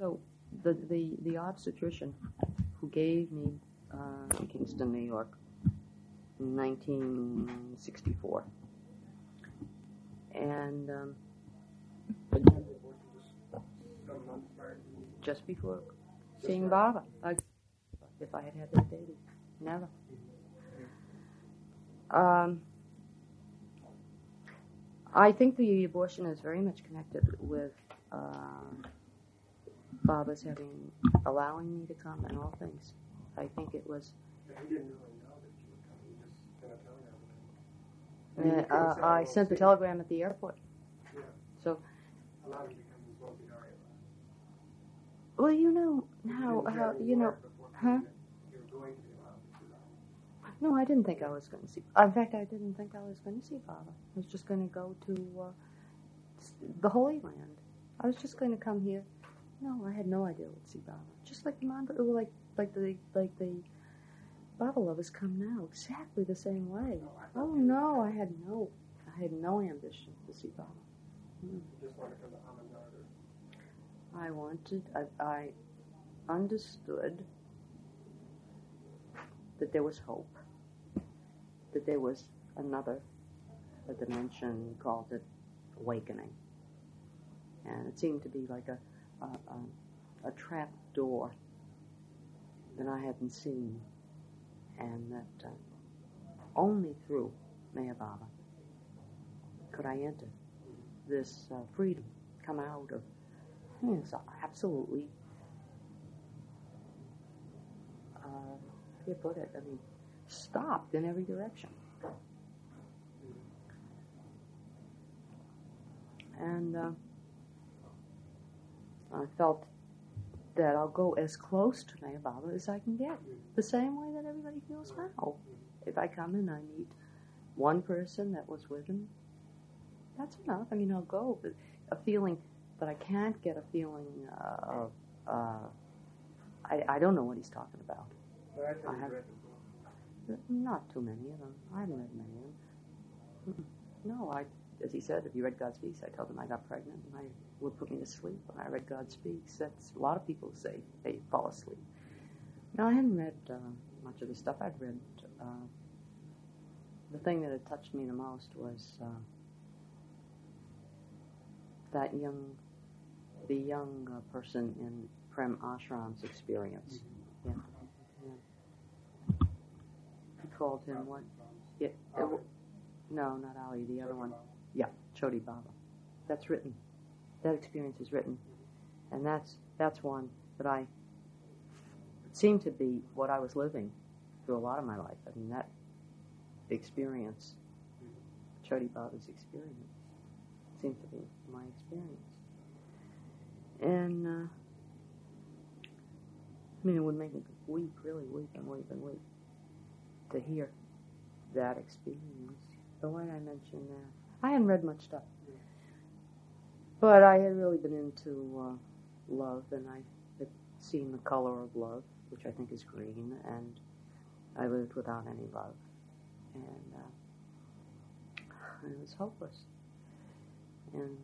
So the obstetrician who gave me in Kingston, New York, in 1964, and just before seeing Baba, if I had had that baby, never. I think the abortion is very much connected with Baba's allowing me to come and all things. I think it was. He didn't really know that you were coming. He just sent a telegram. I sent the telegram at the airport. Yeah. So. A lot of it becomes multi-diary. Well, you know how you know, huh? You were going to be allowed to see that. No, I didn't think I was going to see. In fact, I didn't think I was going to see Baba. I was just going to go to the Holy Land. I was just going to come here. No, I had no idea what to see Baba. Just like the Baba lovers come now, exactly the same way. Oh no, I had no ambition to see Baba. You just want to come to Ahmednagar. I understood that there was hope, that there was a dimension, called it awakening. And it seemed to be like a trap door that I hadn't seen, and that only through Meher Baba could I enter this freedom, come out of it's absolutely, how do you put it? I mean, stopped in every direction. And I felt that I'll go as close to Meher Baba as I can get, the same way that everybody feels now. If I come and I meet one person that was with him, that's enough. I mean, I'll go, but a feeling, but I can't get a feeling of, I don't know what he's talking about. I have read the book. Not too many of them. I haven't read many of them. No, as he said, if you read God Speaks, I told him I got pregnant and I would put me to sleep when I read God Speaks. That's a lot of people say they fall asleep. No, I hadn't read much of the stuff I'd read. The thing that had touched me the most was the young person in Prem Ashram's experience. Yeah. He called him what? No, not Ali, the other one. Yeah, Choti Baba. That's written. That experience is written. And that's one that seemed to be what I was living through a lot of my life. I mean, that experience, Choti Baba's experience, seemed to be my experience. And, I mean, it would make me weep, really weep and weep and weep to hear that experience. So why did I mention that? I hadn't read much stuff. But I had really been into love, and I had seen The Color of Love, which I think is green, and I lived without any love. And it was hopeless. And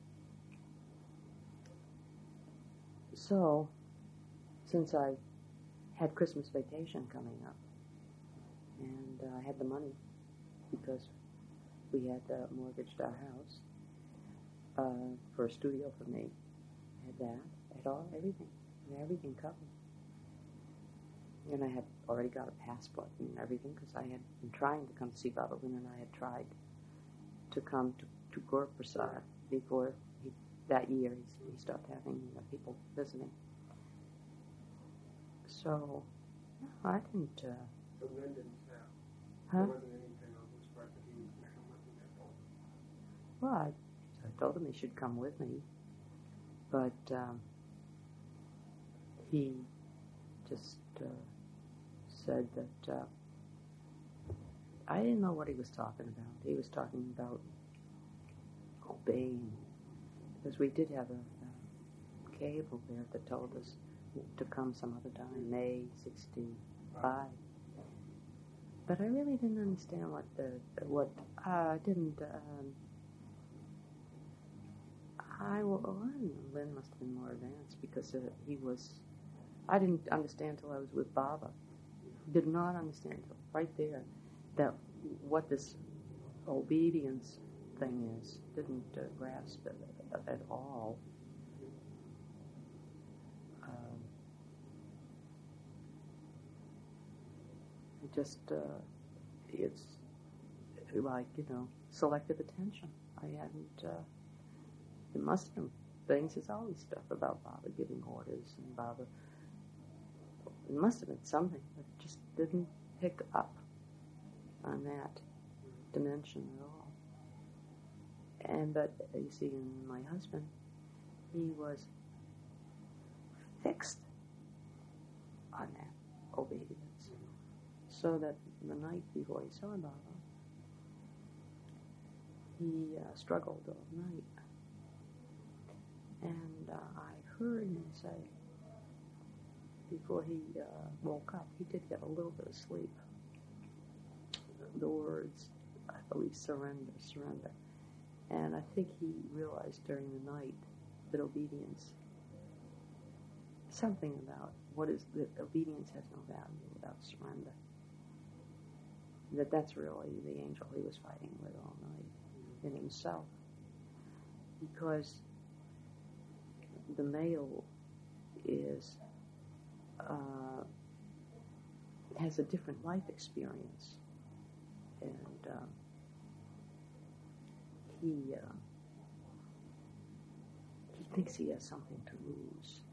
so, since I had Christmas vacation coming up, and I had the money, because we had mortgaged our house for a studio for me. I had that. I had everything covered. And I had already got a passport and everything, because I had been trying to come to see Baba Lynn, and I had tried to come to Gaur Prasad before that year he stopped having people visiting. So, no, I didn't. So Lynn didn't say. Huh? There wasn't anything on his part that he was going to come with you at all. Well, I told him he should come with me, but he just said that I didn't know what he was talking about. He was talking about obeying, because we did have a cable there that told us to come some other time, May 65. But I really didn't understand Lynn must have been more advanced because I didn't understand till I was with Baba. Did not understand till right there that what this obedience thing is. Didn't grasp it at all. It's like, selective attention. I hadn't, it must have been things, there's always stuff about Baba giving orders and Baba, it must have been something that just didn't pick up on that dimension at all. But you see, in my husband, he was fixed on that obedience. So that the night before he saw Baba, he struggled all night. And I heard him say, before he woke up, he did get a little bit of sleep. The words, I believe, surrender, surrender. And I think he realized during the night that obedience, something about that obedience has no value without surrender. That's really the angel he was fighting with all night in himself. Because the male has a different life experience. And he thinks he has something to lose.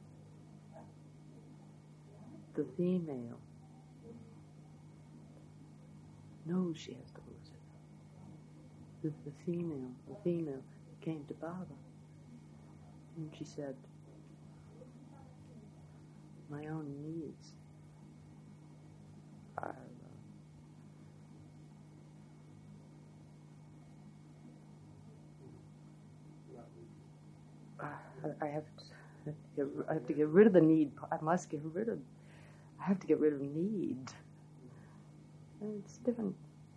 The female knows she has to lose it. The female came to Baba and she said, my own needs are I have to get rid of the need. I have to get rid of need. And it's different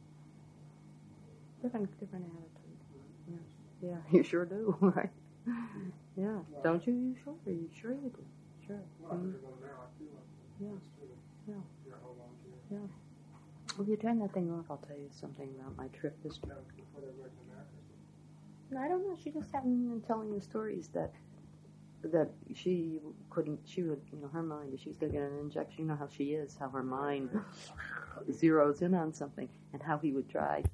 attitude. Yeah, you sure do, right? Yeah, don't you? You sure? You sure you do? Sure. Yeah. Well, if you turn that thing off, I'll tell you something about my trip this trip. I don't know. She just hadn't been telling the stories that she couldn't. She would, her mind. If she's gonna get an injection, you know how she is. How her mind zeroes in on something, and how he would try.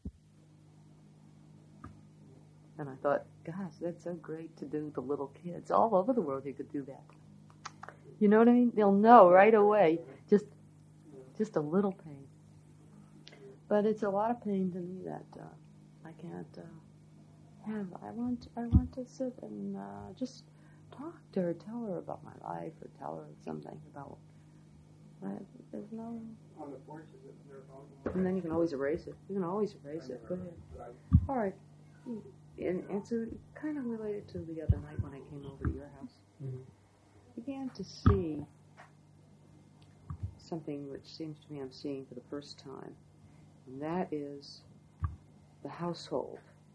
And I thought, gosh, that's so great to do the little kids all over the world. You could do that. You know what I mean? They'll know right away. Just a little pain. But it's a lot of pain to me that I can't have. I want to sit and just talk to her, tell her about my life, or tell her something about. There's no. On the porch, is it there? And then you can always erase it. You can always erase it. Go ahead. All right. And so kind of related to the other night when I came over to your house. Mm-hmm. Began to see something which seems to me I'm seeing for the first time, and that is the household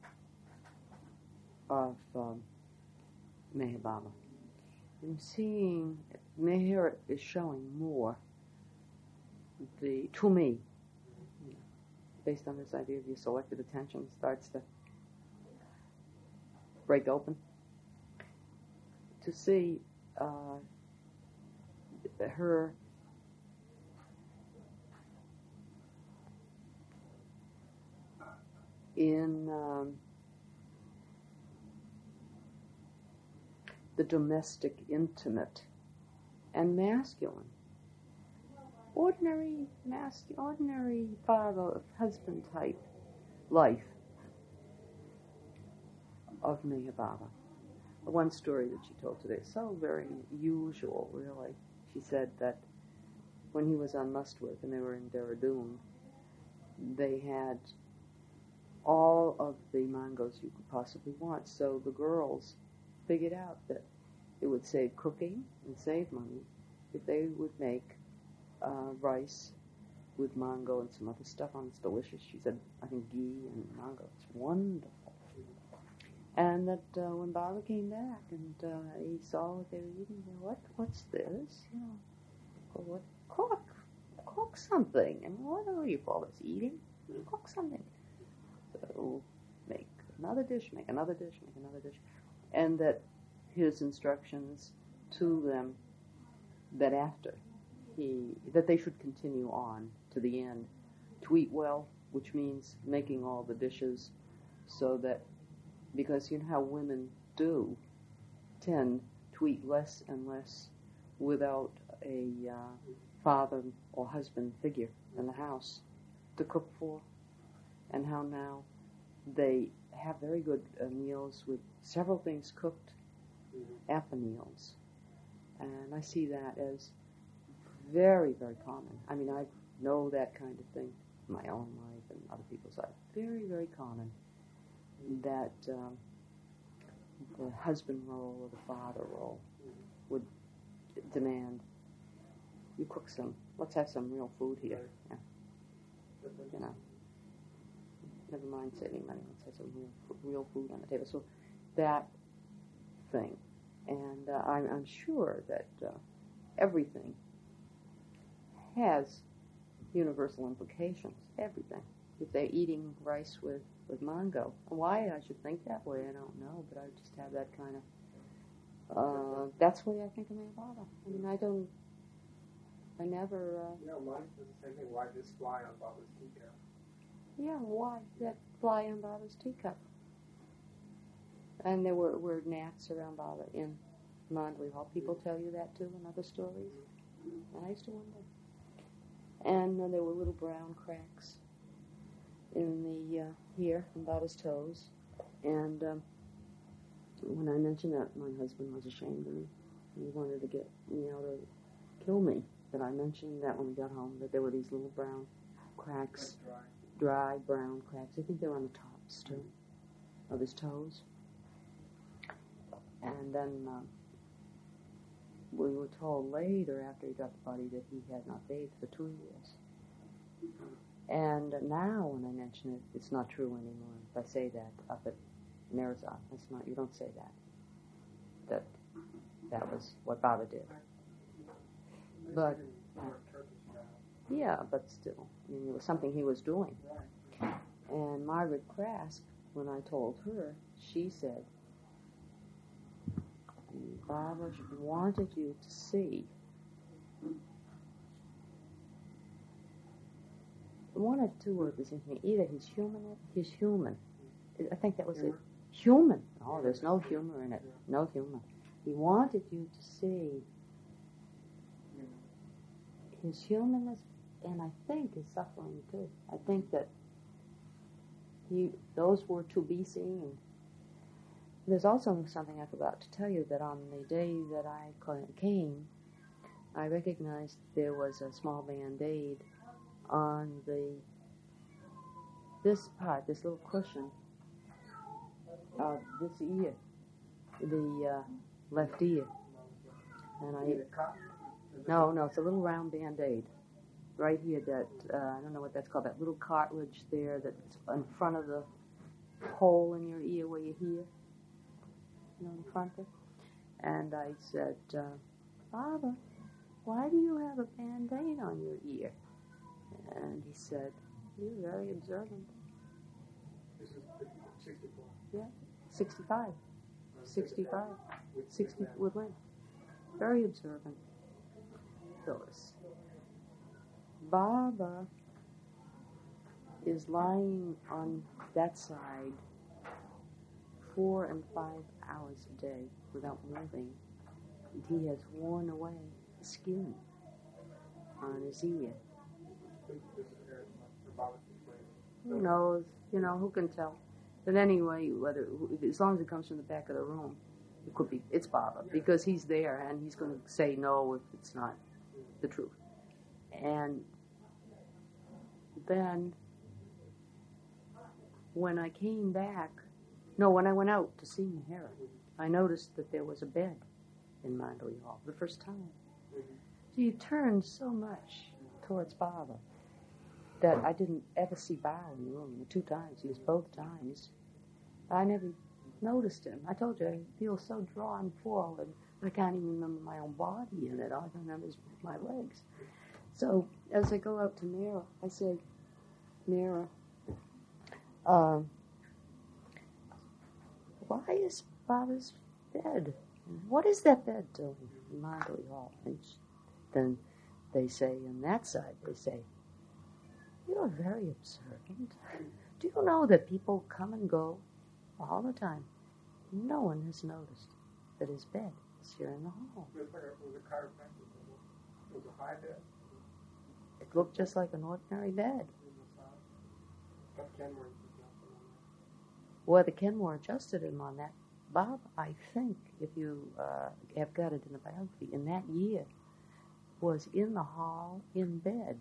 of Meher Baba. I'm seeing Meher is showing more to me, based on this idea of your selective attention starts to break open, to see her in the domestic, intimate, and masculine. Ordinary father, husband type life of Meher Baba. One story that she told today, so very usual, really. She said that when he was on Mustworth and they were in Dehradun, they had all of the mangoes you could possibly want. So the girls figured out that it would save cooking and save money if they would make rice with mango and some other stuff on. It's delicious. She said, I think ghee and mango. It's wonderful. And that when Baba came back and he saw what they were eating, he said, what's this? You know, what? Cook something. And what do you call this? Eating? Cook something. So make another dish, make another dish, make another dish. And that his instructions to them that that they should continue on to the end, to eat well, which means making all the dishes so that, because you know how women do tend to eat less and less without a father or husband figure in the house to cook for, and how now they have very good meals with several things cooked at the meals. And I see that as very, very common. I mean, I know that kind of thing in my own life and other people's life. Very, very common that the husband role or the father role would demand, you cook let's have some real food here. Yeah. You know, never mind saving money, let's have some real food on the table. So that thing. And I'm sure that everything has universal implications. Everything. If they're eating rice with mango, why I should think that way, I don't know. But I just have that kind of. That's the way I think of my Baba. I mean, I never. Mine was the same thing. Why this fly on Baba's teacup? Yeah, why that fly on Baba's teacup? And there were gnats around Baba in Mandalay Hall. People tell you that too in other stories. And I used to wonder. And there were little brown cracks in the here in Baba's toes. And when I mentioned that, my husband was ashamed of me. He wanted to get me out to kill me. That I mentioned that when we got home, that there were these little brown cracks, dry brown cracks. I think they were on the tops too of his toes. And then we were told later, after he got the body, that he had not bathed for 2 years. And now, when I mention it, it's not true anymore. If I say that up at Mirzah, it's not. You don't say that. That was what Baba did. But yeah, but still, I mean, it was something he was doing. And Margaret Krask, when I told her, she said, Baba wanted you to see one or two of the things. Either he's human. I think that was it. Human. Oh, there's no humor in it. No humor. He wanted you to see his humanness, and I think his suffering too. I think that those were to be seen. There's also something I forgot to tell you, that on the day that I came, I recognized there was a small band-aid on this little cushion of this ear, the left ear. And no, it's a little round band-aid right here that, I don't know what that's called, that little cartilage there that's in front of the hole in your ear where you hear. You know, in front of it. And I said, Baba, why do you have a band-aid on your ear? And he said, you're very observant. This is 64. Yeah, 65. 65. 60 with Lynn. Very observant. Phyllis. Baba is lying on that side 4 and 5 hours a day without moving. And he has worn away the skin on his ear. Who knows? You know, who can tell? But anyway, as long as it comes from the back of the room, it's Baba, because he's there and he's going to say no if it's not the truth. And then when I came back, when I went out to see Mahara, I noticed that there was a bed in Mandalay Hall the first time. So he turned so much towards Baba that I didn't ever see Bao in the room the 2 times. He was both times. I never noticed him. I told you, I feel so drawn forward, but I can't even remember my own body in it. All I can remember is my legs. So as I go out to Mira, I say, Mira, why is Baba's bed? What is that bed doing in Marley Hall? And then they say, on that side, they say, you're very observant. Do you know that people come and go all the time? No one has noticed that his bed is here in the hall. It was a chiropractic. It was a high bed. It looked just like an ordinary bed. That Kenmore was not the one. Well, the Kenmore adjusted him on that. Bob, I think, if you have got it in the biography, in that year, was in the hall in bed.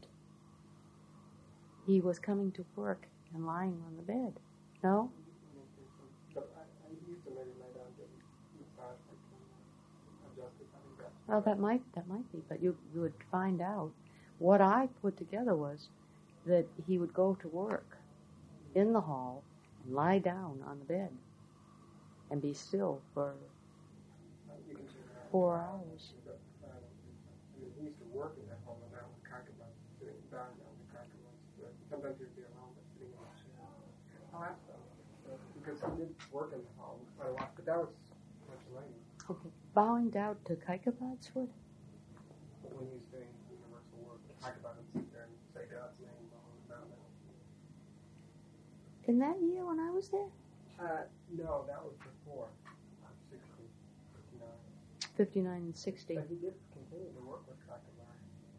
He was coming to work and lying on the bed. No? But I used to maybe lay down get massage for Kenmore. Adjusted. I think that's Well, that might be, but you would find out. What I put together was that he would go to work in the hall and lie down on the bed and be still for you can check it out. 4 hours. But I don't think so. I mean, he used to work in that hall and down with concubines, sitting down with concubines. But sometimes he'd be alone, but sitting in a chair. I'll ask them. Because he did work in the hall quite a lot, but that was much later. Okay. Bowing down to Kaikabad's foot? But when he's doing universal work, concubine would sit there and say God's name while he was down there. In that year when I was there? No, that was before. 60, 59. 59 and 60. But he did continue to work with concubine.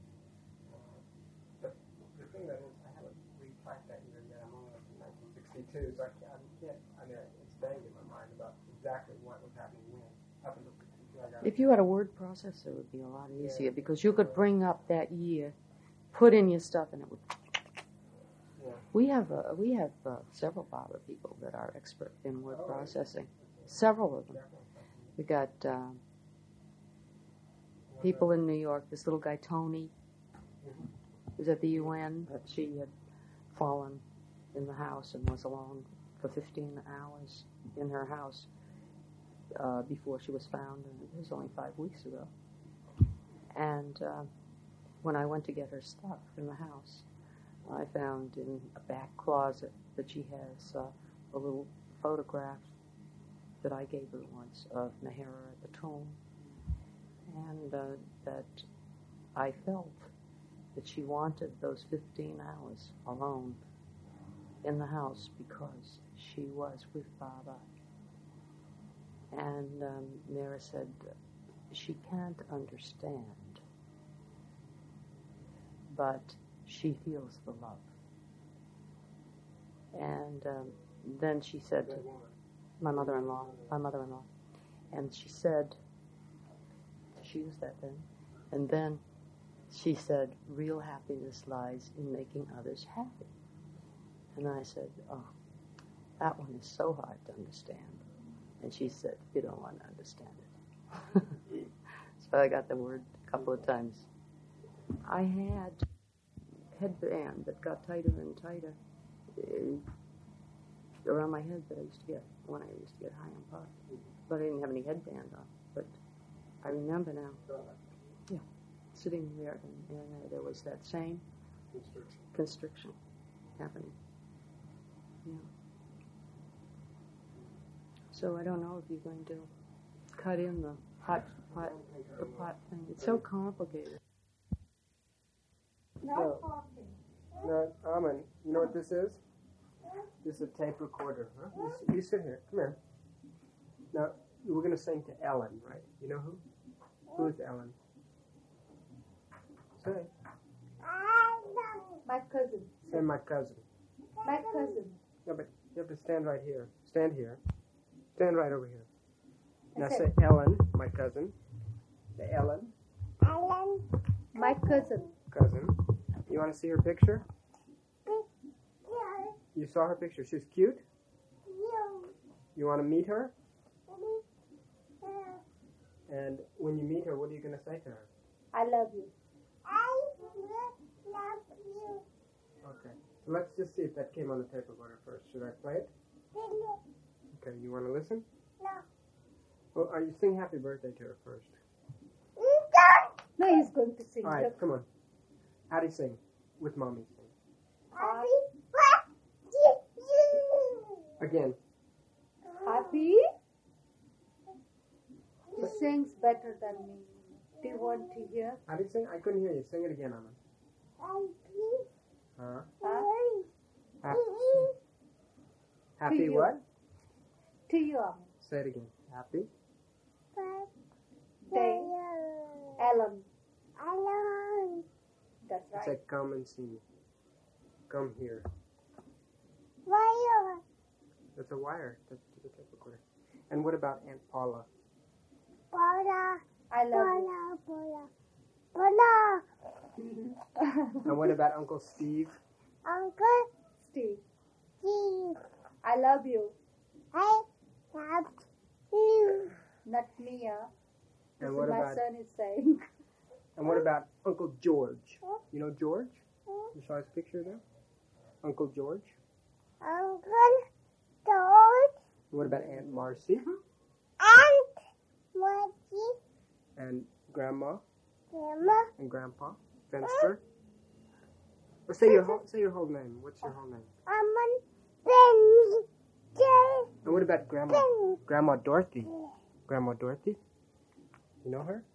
But the thing that is, I haven't retyped that year yet. I'm only up to 1962, so I can't, I mean, it's vague in my mind about exactly what was happening when. I have to look until I got If you had a word processor, it would be a lot easier because you could bring up that year, put in your stuff, and it would. Yeah. We have several Baba people that are expert in word processing. Several of them. We got people in New York. This little guy Tony was at the UN, but she had fallen in the house and was alone for 15 hours in her house before she was found, and it was only 5 weeks ago. And when I went to get her stuff in the house, I found in a back closet that she has a little photograph that I gave her once of Nehera at the tomb, and that I felt that she wanted those 15 hours alone in the house because she was with Baba. And Mira said she can't understand, but she feels the love. And then she said to my mother-in-law, and she said, she used that then, and then she said, real happiness lies in making others happy. And I said, oh, that one is so hard to understand. And she said, you don't want to understand it. So I got the word a couple of times. I had a headband that got tighter and tighter around my head that I used to get when I used to get high on pot. But I didn't have any headband on. But I remember now, yeah, sitting there and there was that same constriction happening. Yeah. So I don't know if you're going to cut in the pot thing. It's so complicated. No, Amen. You know what this is? This is a tape recorder, huh? You sit here. Come here. Now, we're going to sing to Ellen, right? You know who? Who is Ellen? Say. My cousin. Say my cousin. My cousin. No, but you have to stand right here. Stand here. Stand right over here. Now Okay. say Ellen, my cousin. Say Ellen, Ellen. My cousin. cousin. You want to see her picture? You saw her picture. She's cute? You want to meet her? And when you meet her, what are you going to say to her? I love you. Okay. So let's just see if that came on the tape recorder first. Should I play it? Okay, you want to listen? No. Well, you sing happy birthday to her first. No, he's going to sing. All right, come on. How do you sing? With mommy sing. Happy. Again. Happy. He sings better than me. Do you want to hear? How do you sing? I couldn't hear you. Sing it again, Aman. Huh? Happy. Happy you. what? To you, Aman. Say it again. Happy. Day. Alan. That's It's right. like come and see me. Come here. That's a wire. That's to the tape recorder. And what about Aunt Paula? I love And what about Uncle Steve? you. Steve. I love you. Not Mia. This And is what my about son is saying. and what about Uncle George? You know George? You saw his picture there? Uncle George? What about Aunt Marcy? And Grandma? And Grandpa? Fenster? Or say your whole name. What's your whole name? And what about Grandma? Grandma Dorothy? Grandma Dorothy? You know her?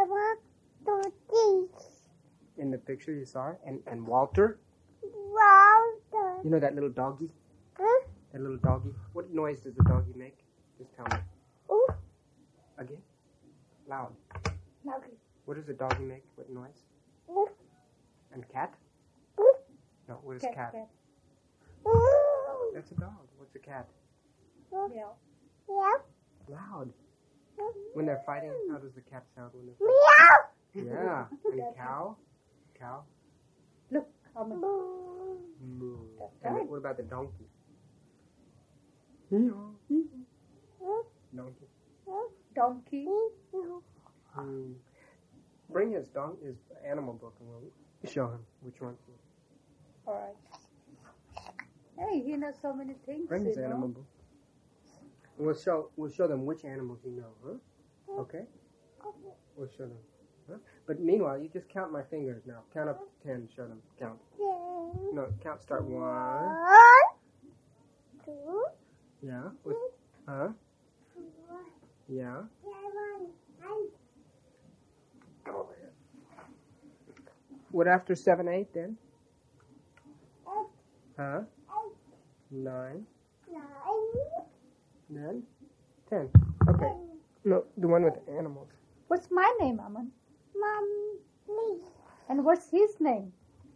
In the picture you saw her? And Walter? You know that little doggy? That little doggy? What noise does the doggy make? Just tell me. Again? Loud. What does the doggy make? What noise? And cat? No, what is cat? That's a dog. What's a cat? Meow. Loud. When they're fighting, how does the cat sound when they're fighting? Yeah. And cow? Cow? Look, Aman. Moo. That's And right. what about the donkey? Donkey. Donkey. Bring his animal book and we'll show him which one's his. All right. Hey, he knows so many things. Bring his you know. animal book. We'll show them which animals you know, huh? Okay? We'll show them. Huh? But meanwhile, you just count my fingers now. Count up to 10. Show them. Count. No, count. Start 1. Yeah. Huh? Yeah. Come over here. What after 7, 8 then? Huh? 9. Then 10. Okay. No, the one with the animals. What's my name, Aman? And what's his name?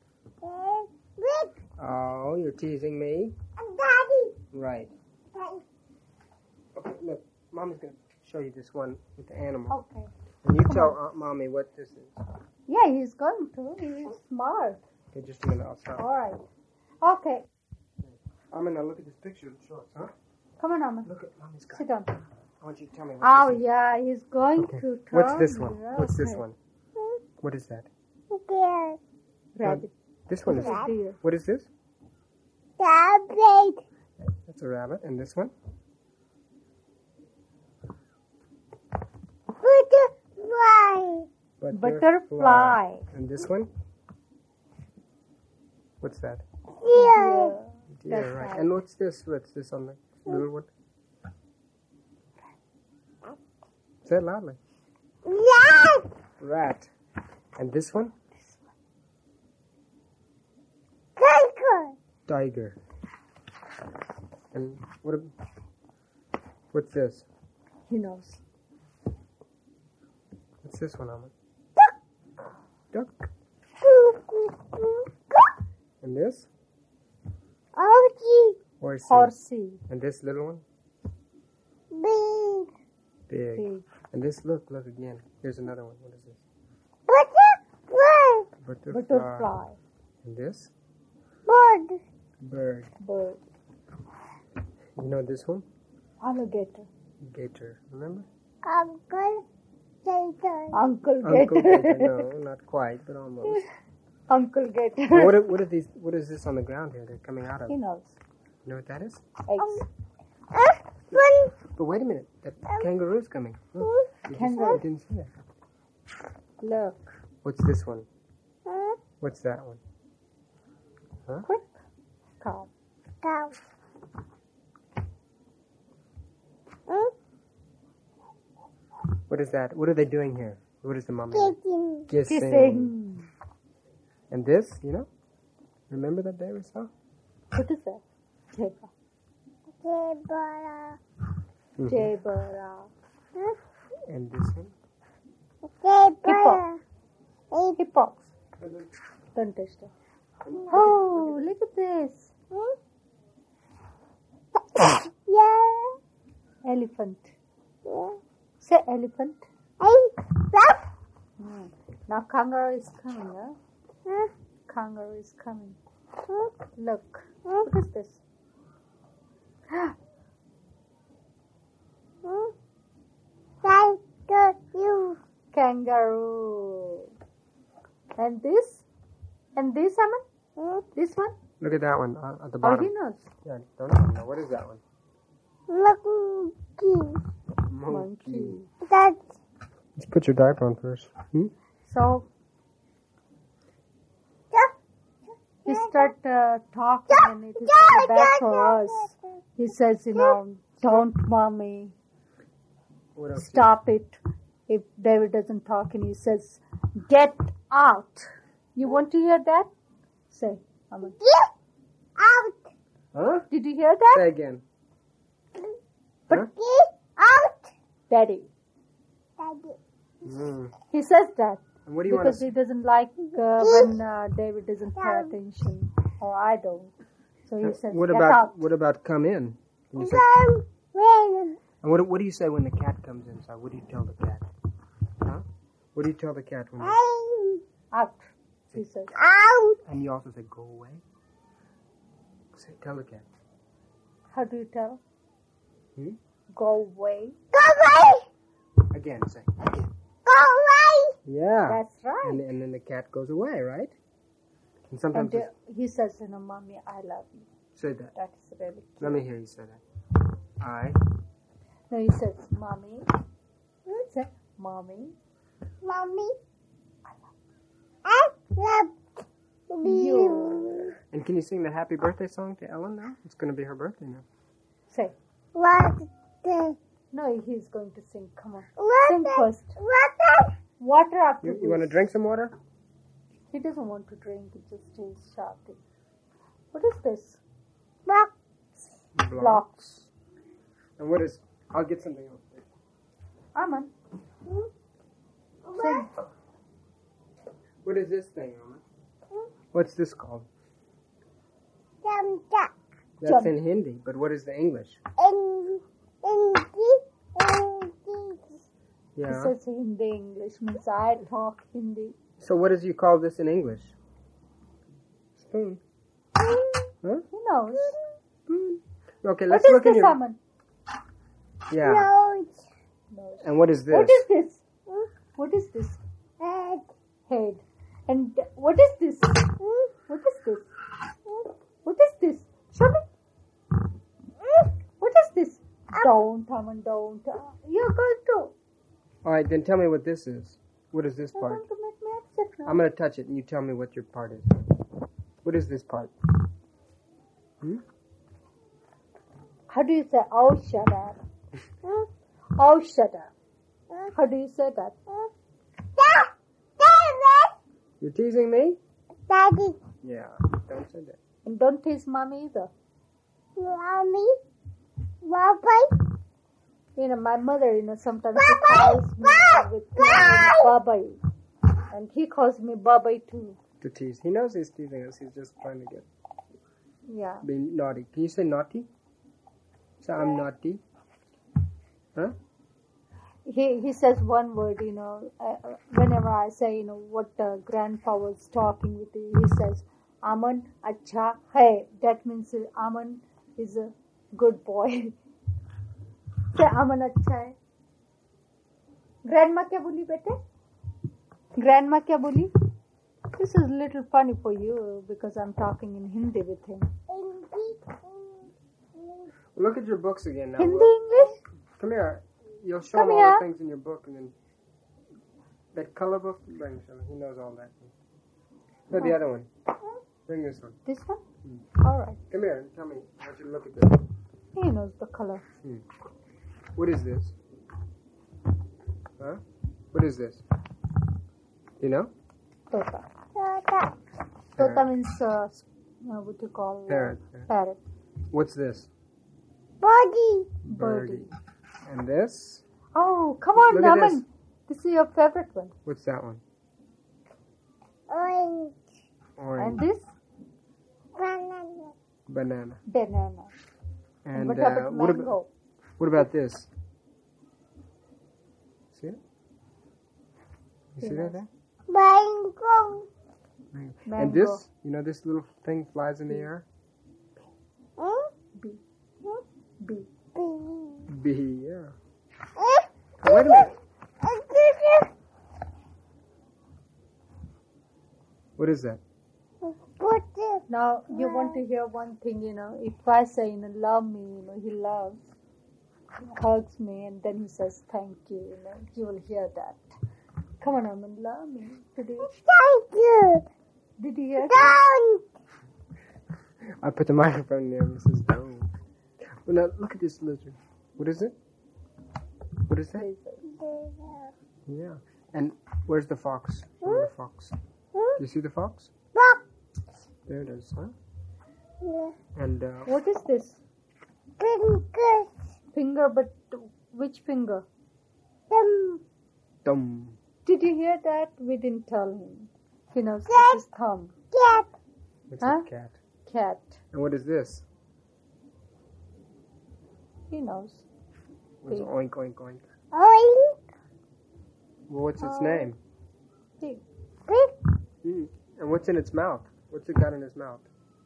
Oh, you're teasing me? Right. Okay, look. Mommy's going to show you this one with the animal. Okay. And you tell Aunt Mommy what this is. Yeah, he's going to. He's smart. Okay, just a minute. I'll stop. All right. Okay. I'm going to look at this picture of the shorts, huh? Come on, Aman. Look at Mommy's got. Sit down. I want you to tell me what Oh, this is. yeah, he's going Okay. to What's turn this one? here. What's this Okay. one? What is that? Rabbit. This one is. Deer. What is this? That's a rabbit. And this one? Butterfly. And this one? What's that? Yeah. Deer, That's right. right. And what's this? What's this on the little one? Say it loudly. Rat. And this one? Tiger. And what's this? He knows. What's this one, Ahmed? Duck. And this? Horsey. Horsey. And this little one? Big. Pig. And this, look again. Here's another one. What is this? Butterfly. And this? Bird. Bird. You know this one? Alligator. Gator. Remember? Uncle Uncle Gator. Gator. No, not quite, but almost. Uncle Gator. Well, what are these? What is this on the ground here? They're coming out of. He knows. You know what that is? Eggs. But wait a minute. That kangaroo's coming. Look. Kangaroo. I didn't see that. Look. What's this one? What's that one? Huh? Quick. Cow. What is that? What are they doing here? What is the mom doing? Kissing. And this, remember that day we saw? What is that? Zebra. Mhm. Zebra. And this one? Hippo. Hippo. Don't touch that. Oh, look at this. Elephant. Say elephant. Now kangaroo is coming, huh? Kangaroo is coming. Look. What is this? Kangaroo. And this? And this, Aman? This one? Look at that one at the Oh, bottom. he knows. Yeah, don't even know. What is that one? Monkey. Let's put your diaper on first. So, he start talking and it is bad for us. He says, don't mommy, What else? stop it. If David doesn't talk and he says, get out. You want to hear that? Say, Aman. Huh? Did you hear that? Say again. But Daddy. Mm. He says that And what do you want because to he doesn't like when David doesn't pay attention, or I don't. So he says, What get about out. what about come in? When you say, and what do you say when the cat comes inside? What do you tell the cat? Huh? What do you tell the cat when you... Out. He says, And you also say go away? Say, tell the cat. how do you tell? Hmm? Go away. Again, say. Again. Yeah. That's right. And then the cat goes away, right? And And sometimes he says, Mommy, I love you. say that. That is really cute. Let me hear you say that. I. No, he says, Mommy. Say, Mommy. You. And can you sing the happy birthday song to Ellen now? It's going to be her birthday now. Say. No, he's going to sing. Come on. Sing first. Water after You want to drink some water? He doesn't want to drink. He just stays shouting. What is this? Blocks. And what is... I'll get something else. Aman. Sing. What is this thing, Aman? What's this called? That's Jump. in Hindi, but what is the English? He Yeah. says Hindi English means I talk Hindi. So what does you call this in English? Spoon. Huh? He knows. Spoon. Okay, What let's is look in this, your... Aman? Yeah. Knows. And what is this? What is this? What is this? Head. And what is this? What is this? What is this? Show me. What is this? Don't, Aman, don't. You're going to. All right, then tell me what this is. What is this You're part? going to make me upset now. I'm going to touch it, and you tell me what your part is. What is this part? How do you say, oh, shut up? Oh, shut up. How do you say that? You're teasing me? Daddy. Yeah. Don't say that. And don't tease mommy either. My mother, sometimes she calls me with Babai. And he calls me Babai too. To tease. He knows he's teasing us. He's just trying to Yeah. be naughty. Can you say naughty? Say I'm naughty. Huh? He says one word, whenever I say, what grandpa was talking with you, he says, Aman acha hai. That means Aman is a good boy. Say Aman acha hai. Grandma kya boli bete? Grandma kya boli? This is a little funny for you because I'm talking in Hindi with him. Look at your books again now. Hindi, English? Come here. You'll show Come him all here. the things in your book, and then that color book. Bring it to him. He knows all that. No, the other one. Bring this one. This one? Hmm. Alright. Come here and tell me. I want you to look at this. He knows the color. What is this? Huh? What is this? You know? Tota. Tota means, what you call? Parrot. Parrot. What's this? Birdie. And this? Oh, come on, Look at Naman. This is your favorite one. What's that one? And Orange. this? Banana. Banana. And what about what mango? about what about this? See it? You see that there? Mango. And this, you know, this little thing flies in the air. B. B. Bee, yeah. Oh, wait a minute. What is that? Now, you want to hear one thing, you know, if I say, you know, love me, you know, he loves, hugs me, and then he says, thank you, you know, you will hear that. Come on, Aman, love me. Did you hear that? I put the microphone near Mrs. Stone. Well, now, look at this lizard. What is it? What is that? Yeah. And where's the fox? Where's the fox? You see the fox? There it is, huh? And, What is this? Finger, but which finger? thumb. Did you hear that? We didn't tell him. He knows this is thumb. It's Huh? a cat. Cat. And what is this? He knows. It's Pig. oink, oink, oink. Well, what's its Oh. name? Pig. And what's in its mouth? What's it got in its mouth?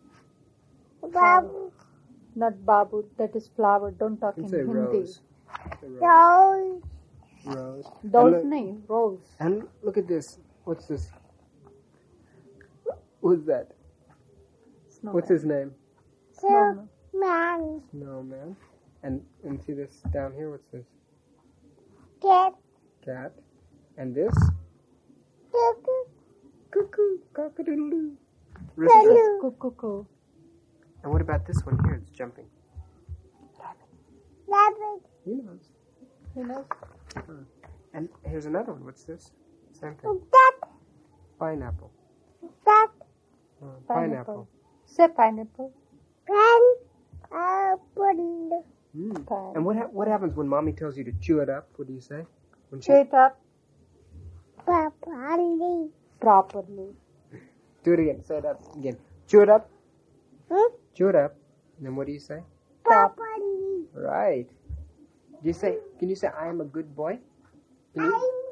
Not babu, that is flower. Don't talk You in can say Hindi. rose. Say rose. Rose. Those And name, rose. And look at this. What's this? Who's that? Snowman. What's his name? Snowman. Snowman. And see this down here? What's this? Cat. And this? Cuckoo. Cock-a-doodle-doo. Rooster. Cuckoo. And what about this one here? It's jumping. He knows. You know? And here's another one. What's this? Same thing. Pineapple. Pineapple. Say pineapple. And what happens when mommy tells you to chew it up? What do you say? When she, Chew it up properly. do it again. Say it up again. Chew it up. Chew it up. And then what do you say? Right. Do you say? Can you say I am a good boy? Can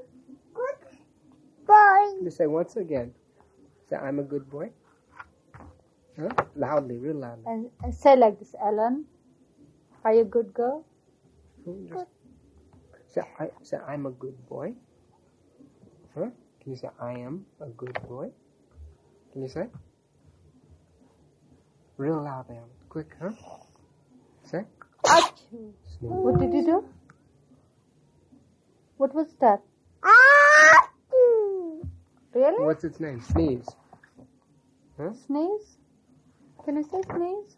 you say once again? Say I'm a good boy. Huh? Loudly, real loudly. And say like this, Ellen, are you a good girl? Just say I'm a good boy. Huh? Can you say I am a good boy? Can you say? Real loud, man. Quick, huh? Say. Achoo. Sneeze. What did you do? What was that? Really? What's its name? Sneeze. Huh? Sneeze? Can you say sneeze?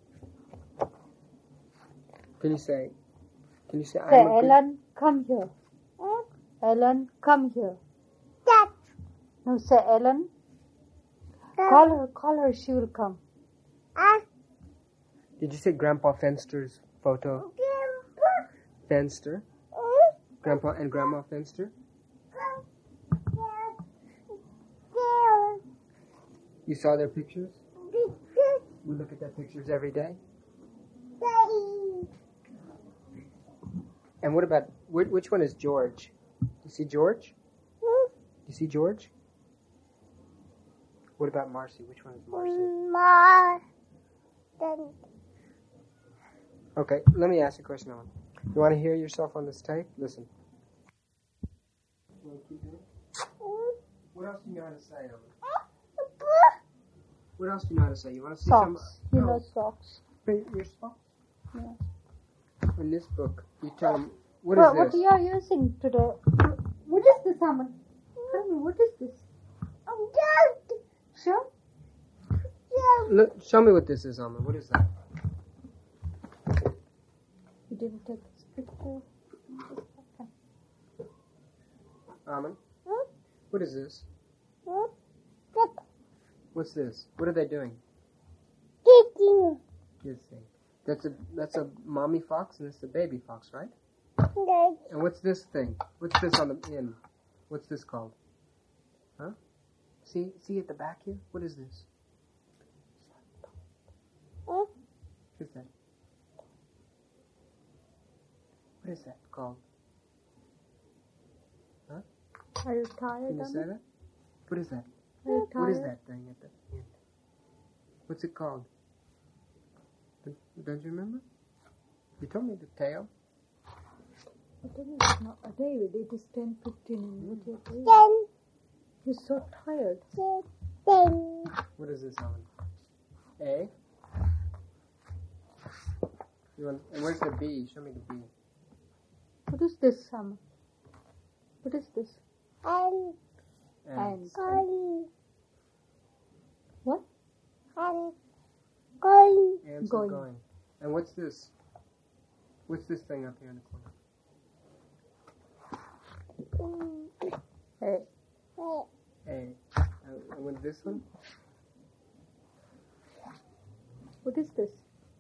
Can you say? Say, I'm a Ellen, come here. Ellen, come here. No, say, Ellen. Call her, she will come. Did you say Grandpa Fenster's photo? Fenster? Grandpa and Grandma Fenster? You saw their pictures? We look at their pictures every day. And what about, which one is George? You see George? You see George? What about Marcy? Which one is Marcy? Okay, let me ask you a question, Ellen. You want to hear yourself on this tape? Listen. What else do you know how to say, Ellen? What else do you know how to say? You want to see some? Socks. You know socks. Your socks? Yeah. In this book, you tell them, what is What this? you are using today? What is this, Aman? Tell me, what is this? Sure. Look, show me what this is, Alma. What is that? You didn't take this picture. Alma? What is this? What's this? What are they doing? Kissing. That's a mommy fox and it's a baby fox, right? And what's this thing? What's this on the end? What's this called? Huh? See at the back here? What is this? What is that? What is that called? Huh? Are you tired, Can you say Aman? that? What is that? Are you tired? What is that thing at the end? What's it called? Don't you remember? You told me the tail. I don't know, it's not David. It is 10:15. What you're doing? You're so tired. What is this, Alan? A? You want, and where's the B? Show me the B. What is this, Aman? What is this? And. What? Ants are going. And what's this? What's this thing up here in the corner? Hey. A. And with this one? What is this?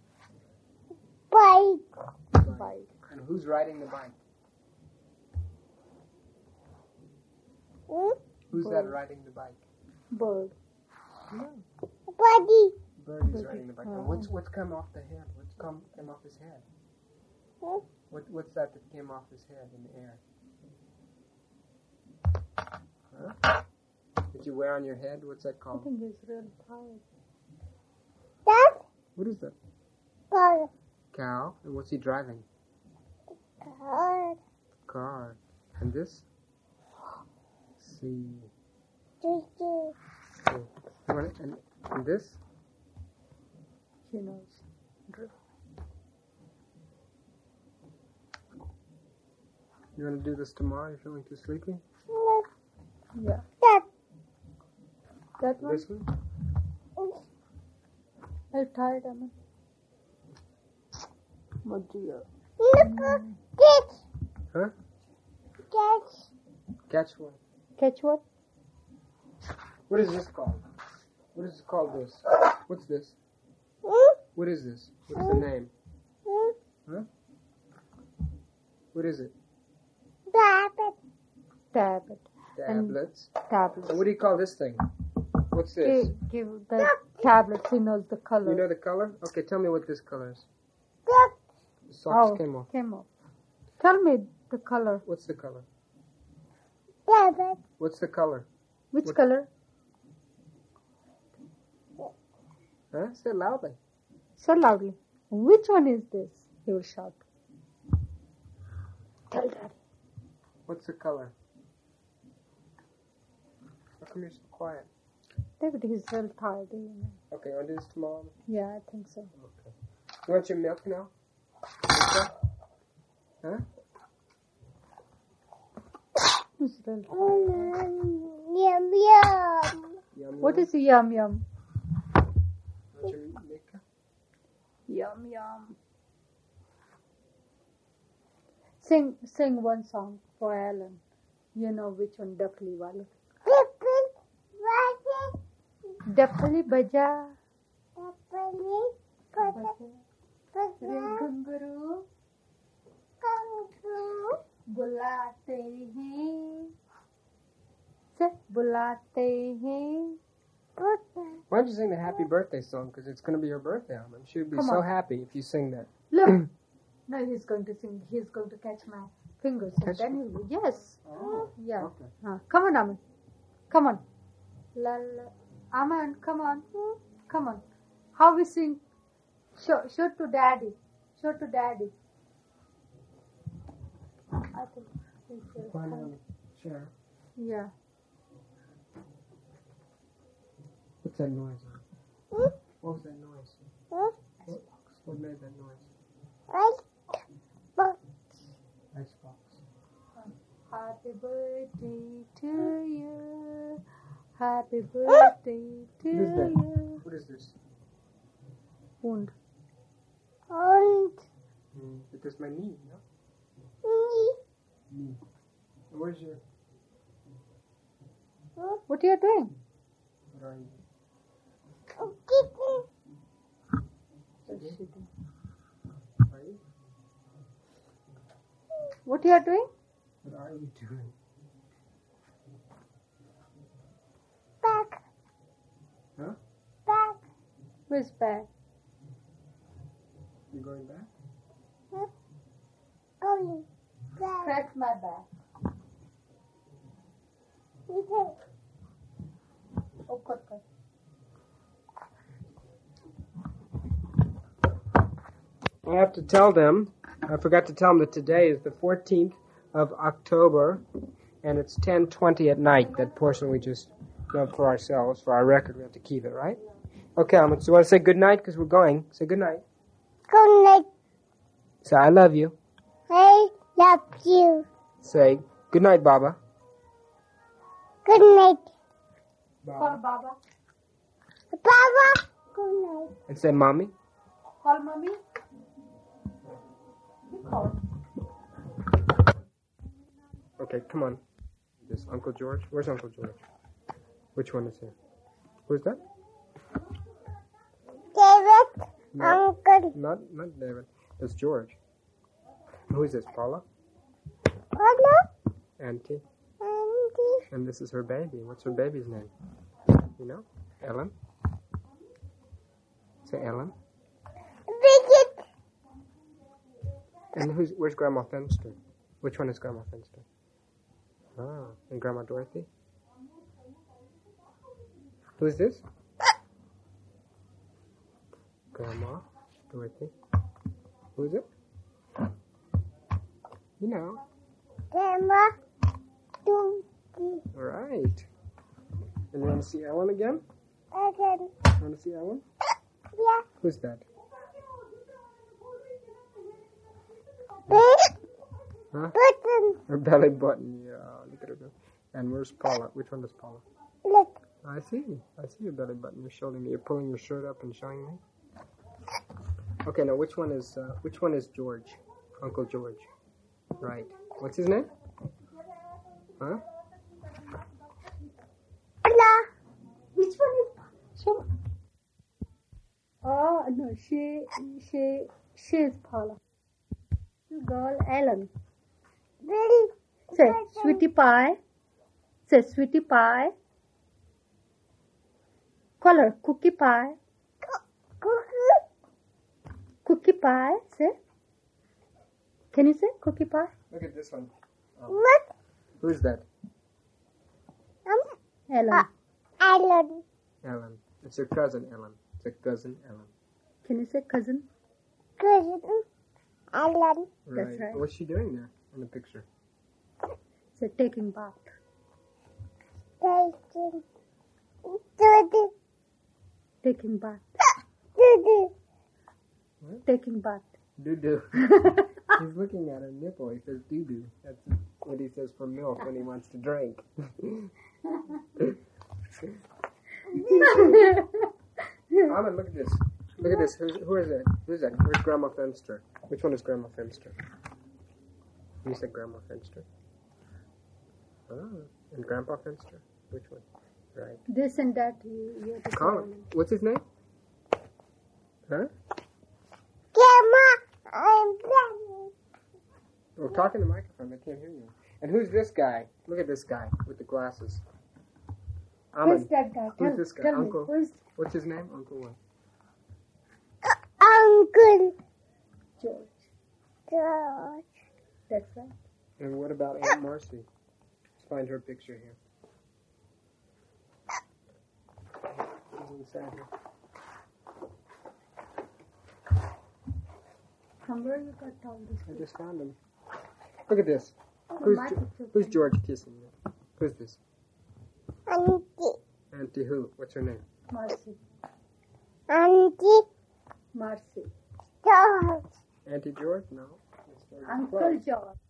Bike. Bike. And who's riding the bike? Who's that riding the bike? Bird. Bird is riding the bike. And what's come off the head? What's came off his head? What's that came off his head in the air? Huh? Did you wear on your head? What's that I called? think he's really tired. What is that? Cow. And what's he driving? Car. And this? See. And this? She knows. You want to do this tomorrow? You're feeling too sleepy? Yeah. That one? This one? I'm tired, Aman. Oh dear. Huh? Catch one. Catch what? What is this called? What is it called this? What's this? What is this? What's the name? Huh? What is it? Tablet. Tablets. Tablets. And what do you call this thing? What's this? Give the tablet. He knows the color. You know the color? Okay, tell me what this color is. The socks came off. Came off. Tell me the color. What's the color? What's the color? Which What- color? Huh? Say it loudly. So loudly. Which one is this? He will shout. Tell Daddy. What's the color? How come you're so quiet? David, he's real tired. You know. Okay, you want to do this tomorrow? Yeah, I think so. Okay. You want your milk now? Huh? He's real tired. Yum, What yum. is yum yum? Want your milk? Yum yum. Sing one song for Alan. You know which one? Duckly wale. Duckly baja. Gunguru बुलाते हैं से बुलाते हैं. Why don't you sing the happy birthday song? Because it's going to be your birthday, Alma. She would be Come so on. happy if you sing that. Look. No, he's going to sing. He's going to catch my fingers. And Catch then he'll be, yes. Oh, Yeah. okay. Come on, Aman. Come on. La, la. Aman, come on. Come on. How we sing? Show to daddy. Show to daddy. I think it's Come on, share. yeah. What's that noise? What was that noise? What made that noise? Happy birthday to you. Happy birthday to What is that? you. What is this? Und. It is my knee, no? Knee. Where's your... What are you doing? What are you? Are you? What are you doing? What are you doing? Back. Huh? Back. Where's back? You going back? Going back. Scratch my back. Oh, cut. I have to tell them, I forgot to tell them that today is the 14th of October, and it's 10:20 at night, that portion we just dubbed for ourselves. For our record, we have to keep it, right? Okay, so you want to say good night, because we're going. Say good night. Good night. Say, I love you. I love you. Say, good night, Baba. Good night. Baba. Call Baba. Baba. Good night. And say, Mommy. Call Mommy. Call. Okay, come on. This Uncle George. Where's Uncle George? Which one is he? Who's that? David. No, Uncle. not David. That's George. Who is this? Paula? Paula. Auntie. Andy. And this is her baby. What's her baby's name? You know? Ellen? Say Ellen. Bridget. And where's Grandma Fenster? Which one is Grandma Fenster? Ah, and Grandma Dorothy? Who is this? Grandma Dorothy. Who is it? You know. Grandma. Donkey. All right. And you want to see Ellen again? Again. You want to see Ellen? Yeah. Who's that? Huh? Button. Her belly button. Yeah, look at her go. And where's Paula? Which one is Paula? Look. I see your belly button. You're showing me. You're pulling your shirt up and showing me. Okay, now which one is George? Uncle George. Right. What's his name? Huh? Paula. Which one is Paula? Oh no, she's Paula. Girl Ellen. Very. Say sweetie pie. Say sweetie pie. Call her cookie pie. Cookie pie. Say. Can you say cookie pie? Look at this one. What? Who's that? Ellen. Ellen. Ellen. It's her cousin Ellen. It's a cousin Ellen. Can you say cousin? Cousin Ellen. Right. That's right. What's she doing there in the picture? Say taking bath. Taking bath. What? Taking bath. Doo-doo. He's looking at her nipple. He says doo-doo. That's what he says for milk when he wants to drink. Alan, look at this. Look at this. Who is that? Who's that? Where's Grandma Fenster? Which one is Grandma Fenster? You said Grandma Fenster. Oh, and Grandpa Fenster? Which one? Right. This and that. You have to Colin. What's his name? Huh? Grandma, I'm Grandma. Well, talk in the microphone. I can't hear you. And who's this guy? Look at this guy with the glasses. Who's that guy? Who's this guy? Tell Uncle. me. What's his name? Uncle what? Uncle George. That's right. And what about Aunt Marcy? Let's find her picture here. Who's inside here? From where you got all this? I just found him. Look at this. Who's George kissing you? Who's this? Auntie. Auntie who? What's her name? Marcy. Auntie. Marcy. George. Auntie George? No. Uncle George.